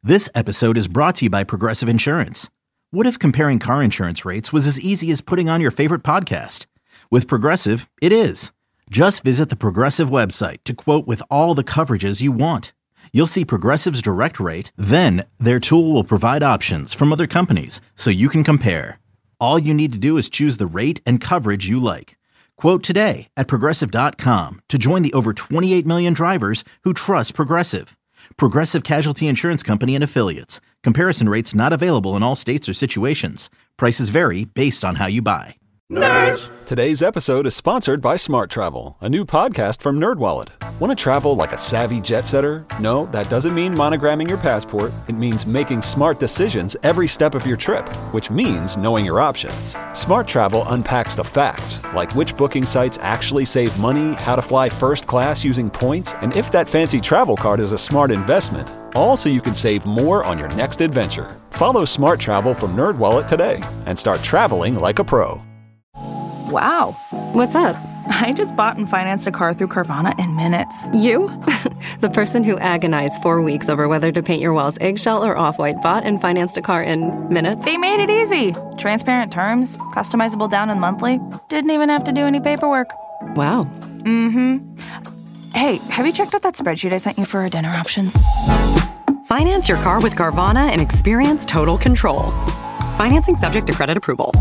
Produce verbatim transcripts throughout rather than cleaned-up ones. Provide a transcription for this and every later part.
This episode is brought to you by Progressive Insurance. What if comparing car insurance rates was as easy as putting on your favorite podcast? With Progressive, it is. Just visit the Progressive website to quote with all the coverages you want. You'll see Progressive's direct rate, then their tool will provide options from other companies so you can compare. All you need to do is choose the rate and coverage you like. Quote today at progressive dot com to join the over twenty-eight million drivers who trust Progressive. Progressive Casualty Insurance Company and Affiliates. Comparison rates not available in all states or situations. Prices vary based on how you buy. Nerds! Today's episode is sponsored by Smart Travel, a new podcast from NerdWallet. Want to travel like a savvy jet setter? No, that doesn't mean monogramming your passport. It means making smart decisions every step of your trip, which means knowing your options. Smart Travel unpacks the facts, like which booking sites actually save money, how to fly first class using points, and if that fancy travel card is a smart investment. All so you can save more on your next adventure. Follow Smart Travel from NerdWallet today and start traveling like a pro. Wow. What's up? I just bought and financed a car through Carvana in minutes. You? The person who agonized four weeks over whether to paint your walls eggshell or off-white bought and financed a car in minutes? They made it easy. Transparent terms, customizable down and monthly. Didn't even have to do any paperwork. Wow. Mm-hmm. Hey, have you checked out that spreadsheet I sent you for our dinner options? Finance your car with Carvana and experience total control. Financing subject to credit approval.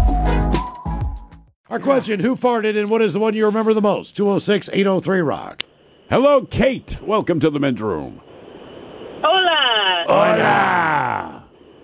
Our question, who farted and what is the one you remember the most? two oh six, eight oh three, rock. Hello, Kate. Welcome to the men's room. Hola. Hola.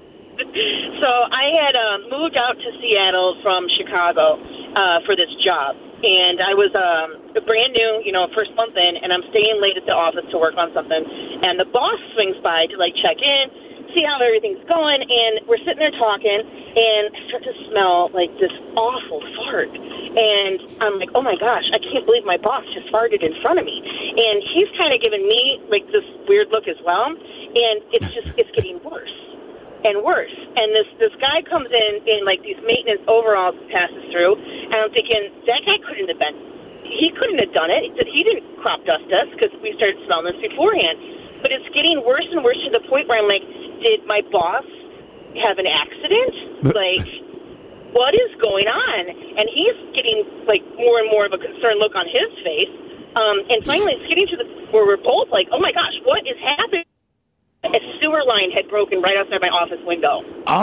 So I had uh, moved out to Seattle from Chicago uh, for this job. And I was um, brand new, you know, first month in, and I'm staying late at the office to work on something. And the boss swings by to, like, check in, see how everything's going, and we're sitting there talking, and I start to smell, like, this awful fart. And I'm like, oh, my gosh, I can't believe my boss just farted in front of me. And he's kind of giving me, like, this weird look as well, and it's just, it's getting worse and worse. And this, this guy comes in, in, like, these maintenance overalls passes through, and I'm thinking, that guy couldn't have been, he couldn't have done it. He didn't crop dust us because we started smelling this beforehand. But it's getting worse and worse to the point where I'm like, did my boss have an accident? Like, what is going on? And he's getting, like, more and more of a concerned look on his face. Um, and finally, it's getting to the where we're both like, oh, my gosh, what is happening? A sewer line had broken right outside my office window.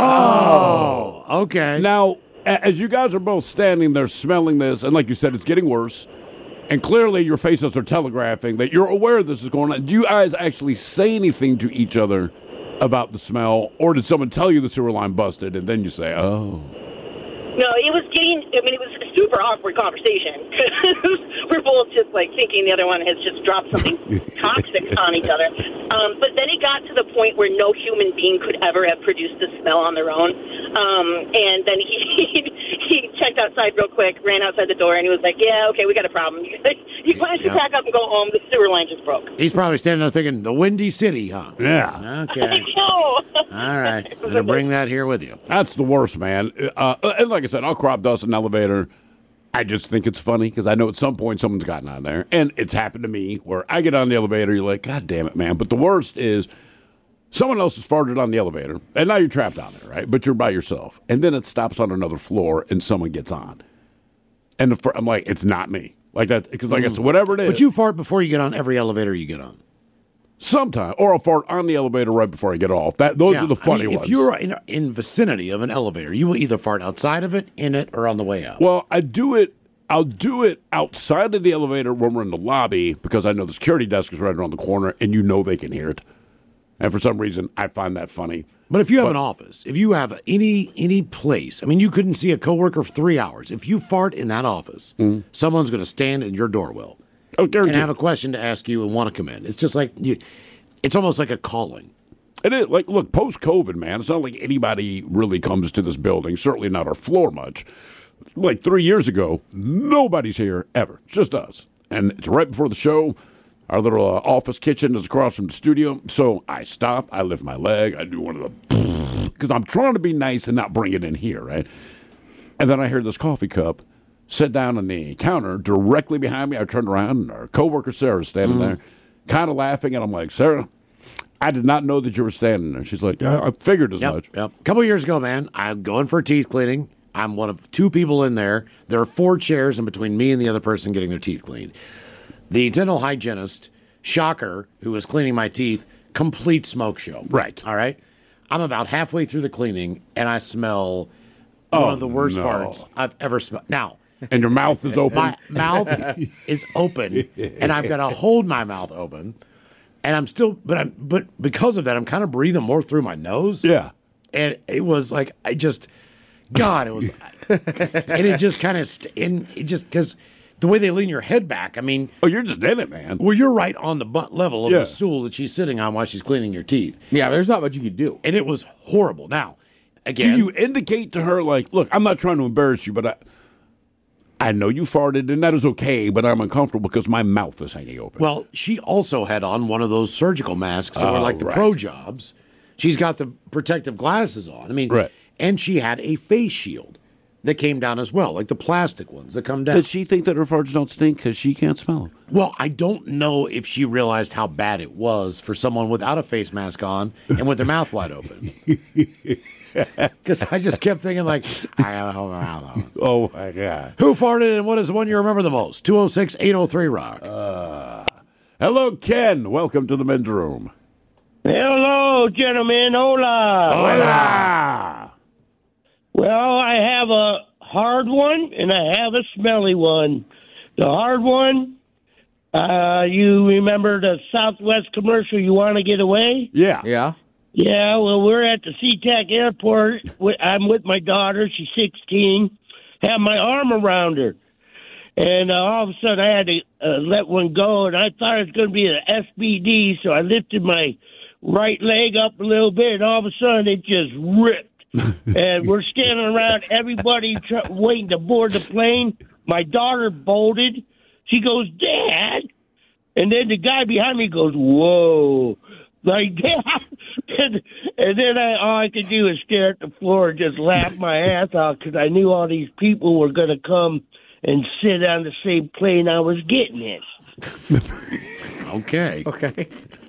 Oh, okay. Now, as you guys are both standing there smelling this, and like you said, it's getting worse, and clearly your faces are telegraphing that you're aware this is going on, do you guys actually say anything to each other about the smell, or did someone tell you the sewer line busted, and then you say, oh? No, it was getting, I mean, it was a super awkward conversation, because we're both just, like, thinking the other one has just dropped something toxic on each other. Um, but then it got to the point where no human being could ever have produced this smell on their own. Um, and then he, he he checked outside real quick, ran outside the door, and he was like, yeah, okay, we got a problem. You guys should pack up and go home. The sewer line just broke. He's probably standing there thinking, the Windy City, huh? Yeah. Okay. I know. All right. I'm going to bring that here with you. That's the worst, man. Uh, and like I said, I'll crop dust in an elevator. I just think it's funny because I know at some point someone's gotten on there. And it's happened to me where I get on the elevator, you're like, God damn it, man. But the worst is someone else has farted on the elevator, and now you're trapped on there, right? But you're by yourself. And then it stops on another floor, and someone gets on. And the fir- I'm like, it's not me. Like that, because like mm. I said, whatever it is. But you fart before you get on every elevator you get on. Sometime, or I'll fart on the elevator right before I get off. That Those yeah, are the funny I mean, ones. If you're in, in vicinity of an elevator, you will either fart outside of it, in it, or on the way out. Well, I do it. I'll do it outside of the elevator when we're in the lobby because I know the security desk is right around the corner, and you know they can hear it. And for some reason, I find that funny. But if you have but, an office, if you have any any place, I mean, you couldn't see a coworker for three hours. If you fart in that office, mm-hmm. someone's going to stand in your doorwell oh, and have a question to ask you and want to come in. It's just like you. It's almost like a calling. It is. Like, look, post-COVID, man, it's not like anybody really comes to this building, certainly not our floor much. Like three years ago, nobody's here ever. It's just us. And it's right before the show. Our little uh, office kitchen is across from the studio. So I stop, I lift my leg, I do one of the, because I'm trying to be nice and not bring it in here, right? And then I hear this coffee cup sit down on the counter directly behind me. I turned around, and our coworker Sarah's standing mm-hmm. there, kind of laughing, and I'm like, Sarah, I did not know that you were standing there. She's like, yeah, I figured as yep, much. Yep. A couple of years ago, man, I'm going for teeth cleaning. I'm one of two people in there. There are four chairs in between me and the other person getting their teeth cleaned. The dental hygienist, shocker, who was cleaning my teeth, complete smoke show. Right. All right. I'm about halfway through the cleaning, and I smell oh, one of the worst no. farts I've ever smelled. Now, and your mouth is open. My mouth is open, and I've got to hold my mouth open, and I'm still, but I'm, but because of that, I'm kind of breathing more through my nose. Yeah. And it was like I just, God, it was, and it just kind of, st- and it just because. The way they lean your head back, I mean... Oh, you're just in it, man. Well, you're right on the butt level of yeah. the stool that she's sitting on while she's cleaning your teeth. Yeah, there's not much you can do. And it was horrible. Now, again... Do you indicate to her, like, look, I'm not trying to embarrass you, but I I know you farted, and that is okay, but I'm uncomfortable because my mouth is hanging open. Well, she also had on one of those surgical masks that oh, were like the right. pro jobs. She's got the protective glasses on. I mean, right. And she had a face shield that came down as well, like the plastic ones that come down. Does she think that her farts don't stink because she can't smell them? Well, I don't know if she realized how bad it was for someone without a face mask on and with their mouth wide open. Because I just kept thinking, like, I gotta hold my mouth open. Oh, my God. Who farted and what is the one you remember the most? two oh six, eight oh three, Rock. Uh, hello, Ken. Welcome to the men's room. Hello, gentlemen. Hola. Hola. Well, I have a hard one and I have a smelly one. The hard one, uh, you remember the Southwest commercial, You Want to Get Away? Yeah. Yeah. Yeah, well, we're at the SeaTac airport. I'm with my daughter. She's sixteen. Have my arm around her. And uh, all of a sudden I had to uh, let one go, and I thought it was going to be an S B D, so I lifted my right leg up a little bit, and all of a sudden it just ripped. And we're standing around, everybody tr- waiting to board the plane. My daughter bolted. She goes, Dad. And then the guy behind me goes, whoa. Like, Dad. and, and then I, all I could do is stare at the floor and just laugh my ass off because I knew all these people were going to come and sit on the same plane I was getting in. Okay. Okay.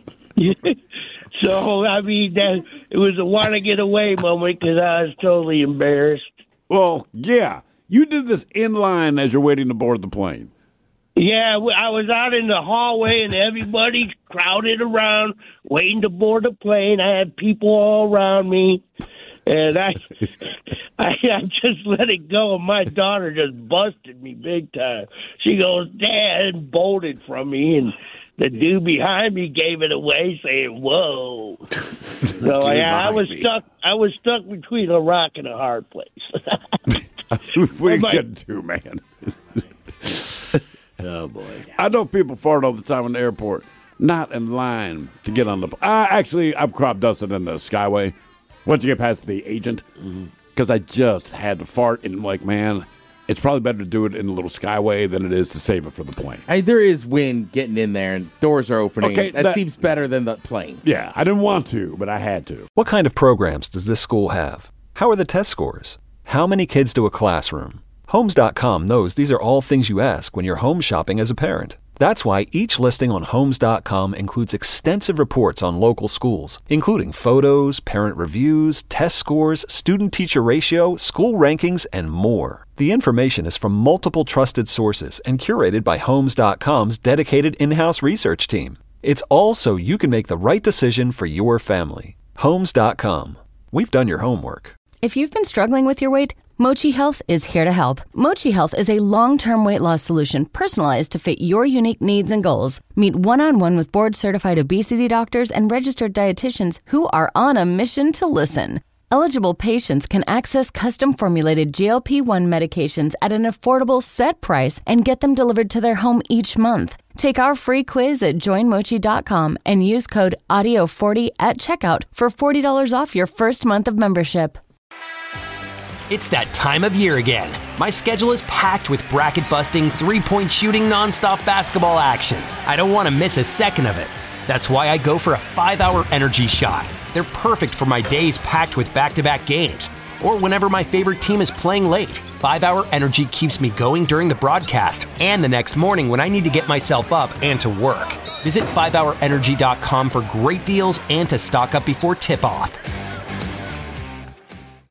So, I mean, that, it was a want to get away moment because I was totally embarrassed. Well, yeah. You did this in line as you're waiting to board the plane. Yeah, I was out in the hallway and everybody's crowded around waiting to board the plane. I had people all around me. And I, I, I just let it go, and my daughter just busted me big time. She goes, Dad, and bolted from me, and the dude behind me gave it away, saying, "Whoa!" So yeah, I was me. stuck. I was stuck between a rock and a hard place. What are you gonna do, man? Oh boy! I know people fart all the time in the airport, not in line to get on the. Uh, actually, I've crop dusted in the Skyway. Once you get past the agent, because mm-hmm. I just had to fart, and I'm like, man, it's probably better to do it in a little Skyway than it is to save it for the plane. Hey, there is wind getting in there, and doors are opening. Okay, that, that seems better than the plane. Yeah, I didn't want to, but I had to. What kind of programs does this school have? How are the test scores? How many kids do a classroom? Homes dot com knows these are all things you ask when you're home shopping as a parent. That's why each listing on Homes dot com includes extensive reports on local schools, including photos, parent reviews, test scores, student-teacher ratio, school rankings, and more. The information is from multiple trusted sources and curated by Homes dot com's dedicated in-house research team. It's all so you can make the right decision for your family. Homes dot com. We've done your homework. If you've been struggling with your weight, Mochi Health is here to help. Mochi Health is a long-term weight loss solution personalized to fit your unique needs and goals. Meet one-on-one with board-certified obesity doctors and registered dietitians who are on a mission to listen. Eligible patients can access custom-formulated G L P one medications at an affordable set price and get them delivered to their home each month. Take our free quiz at join mochi dot com and use code audio forty at checkout for forty dollars off your first month of membership. It's that time of year again. My schedule is packed with bracket-busting, three-point shooting, nonstop basketball action. I don't want to miss a second of it. That's why I go for a five-hour energy shot. They're perfect for my days packed with back-to-back games, or whenever my favorite team is playing late. five-hour energy keeps me going during the broadcast and the next morning when I need to get myself up and to work. Visit five hour energy dot com for great deals and to stock up before tip-off.